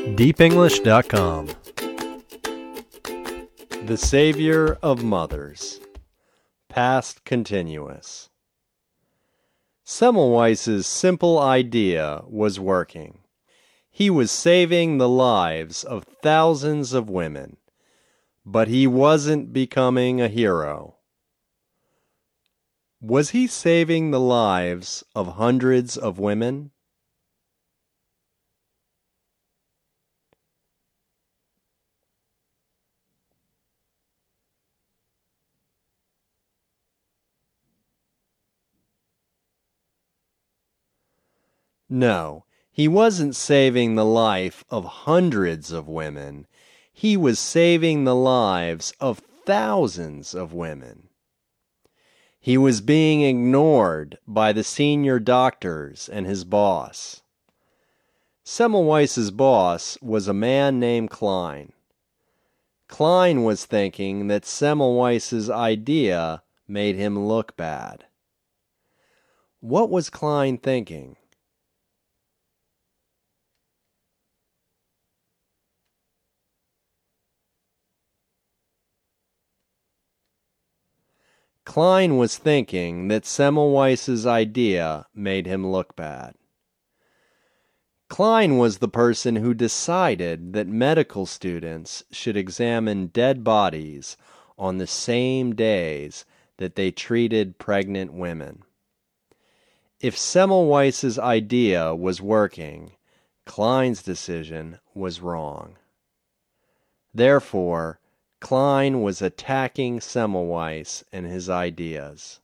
deepenglish.com. The Savior of Mothers. Past continuous. Semmelweis's simple idea was working. He was saving the lives of thousands of women, but he wasn't becoming a hero. Was he saving the lives of hundreds of women? No, he wasn't saving the life of hundreds of women. He was saving the lives of thousands of women. He was being ignored by the senior doctors and his boss. Semmelweis's boss was a man named Klein. Klein was thinking that Semmelweis's idea made him look bad. What was Klein thinking? Klein was thinking that Semmelweis's idea made him look bad. Klein was the person who decided that medical students should examine dead bodies on the same days that they treated pregnant women. If Semmelweis's idea was working, Klein's decision was wrong. Therefore, Klein was attacking Semmelweis and his ideas.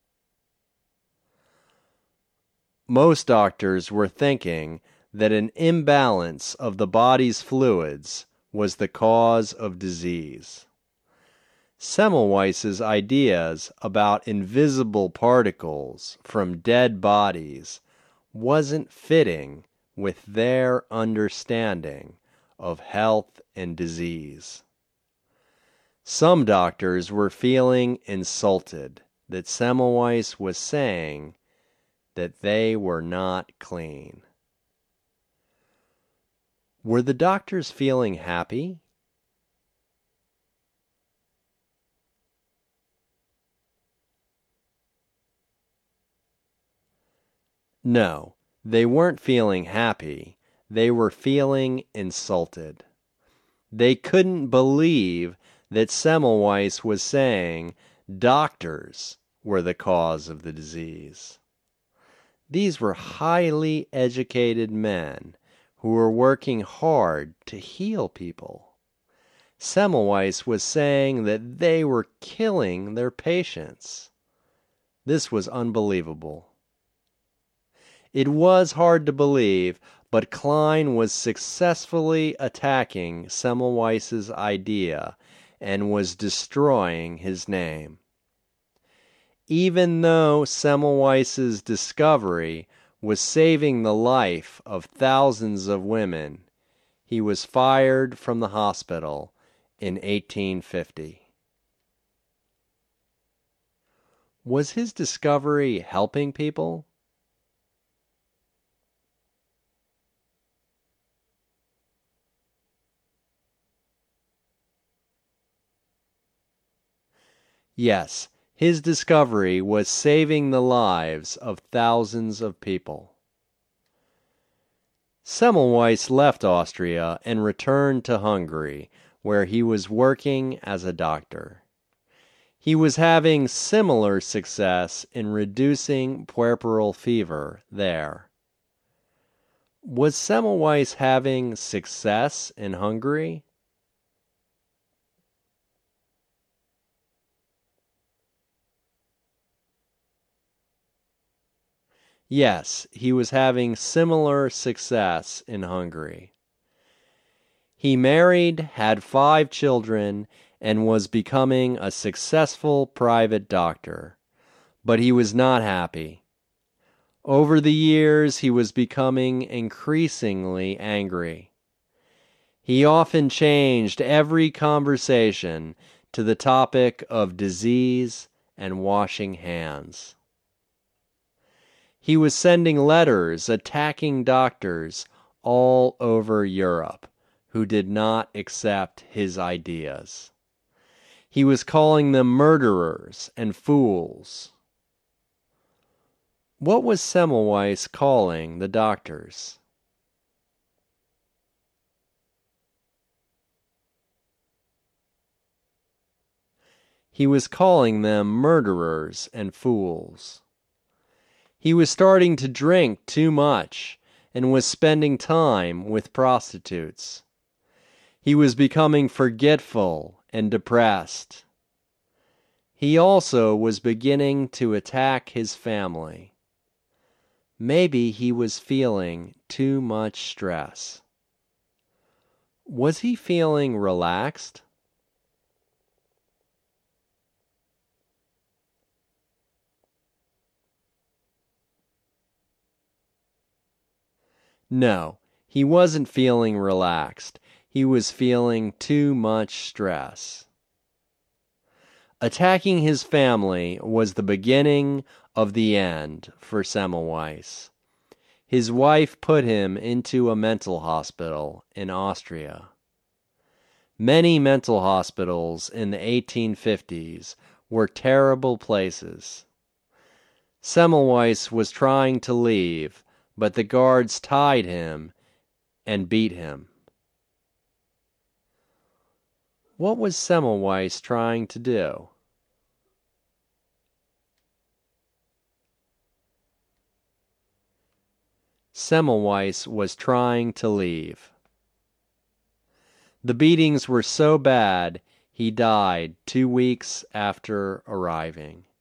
Most doctors were thinking that an imbalance of the body's fluids was the cause of disease. Semmelweis's ideas about invisible particles from dead bodies wasn't fitting with their understanding of health and disease. Some doctors were feeling insulted that Semmelweis was saying that they were not clean. Were the doctors feeling happy? No, they weren't feeling happy. They were feeling insulted. They couldn't believe that Semmelweis was saying doctors were the cause of the disease. These were highly educated men who were working hard to heal people. Semmelweis was saying that they were killing their patients. This was unbelievable. It was hard to believe, but Klein was successfully attacking Semmelweis's idea and was destroying his name. Even though Semmelweis's discovery was saving the life of thousands of women, he was fired from the hospital in 1850. Was his discovery helping people? Yes, his discovery was saving the lives of thousands of people. Semmelweis left Austria and returned to Hungary, where he was working as a doctor. He was having similar success in reducing puerperal fever there. Was Semmelweis having success in Hungary? Yes, he was having similar success in Hungary. He married, had 5 children, and was becoming a successful private doctor. But he was not happy. Over the years, he was becoming increasingly angry. He often changed every conversation to the topic of disease and washing hands. He was sending letters attacking doctors all over Europe, who did not accept his ideas. He was calling them murderers and fools. What was Semmelweis calling the doctors? He was calling them murderers and fools. He was starting to drink too much and was spending time with prostitutes. He was becoming forgetful and depressed. He also was beginning to attack his family. Maybe he was feeling too much stress. Was he feeling relaxed? No, he wasn't feeling relaxed. He was feeling too much stress. Attacking his family was the beginning of the end for Semmelweis. His wife put him into a mental hospital in Austria. Many mental hospitals in the 1850s were terrible places. Semmelweis was trying to leave, but the guards tied him and beat him. What was Semmelweis trying to do? Semmelweis was trying to leave. The beatings were so bad, he died 2 weeks after arriving.